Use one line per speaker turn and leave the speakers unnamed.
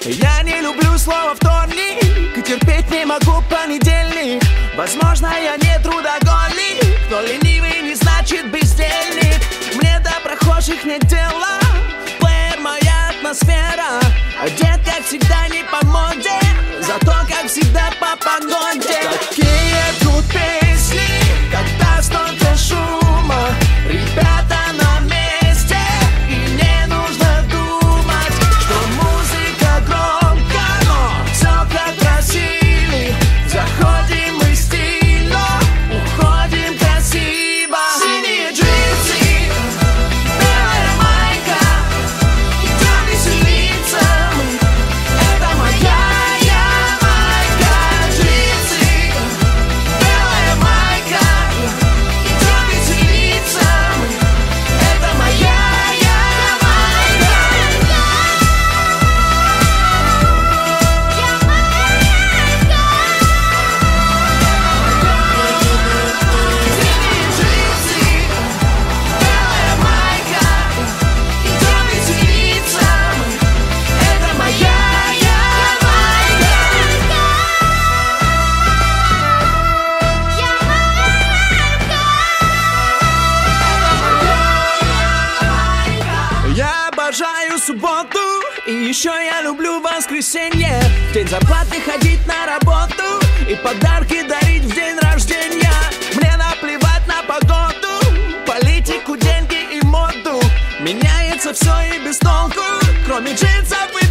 Я не люблю слово вторник и терпеть не могу понедельник. Возможно, я не трудоголик, но ленивый не значит бездельник. Мне до прохожих нет дела, плеер моя атмосфера. Одет как всегда не по моде, зато как всегда по погоде. Какие тут песни, когда столько шума. Ребята на месте, и не нужно думать, что музыка громко, но все как просили. Заходим мы стильно, уходим красиво. Синие джинсы, белая майка, идем веселиться мы. Это моя майка. Джинсы, белая майка, идем веселиться мы. Это моя майка. Синие джинсы, белая майка, идем веселиться мы. Это моя майка. Я обожаю субботу, и еще я люблю воскресенье. В день зарплаты ходить на работу и подарки дарить в день рождения. Мне наплевать на погоду, политику, деньги и моду. Меняется все и без толку, кроме джинсов и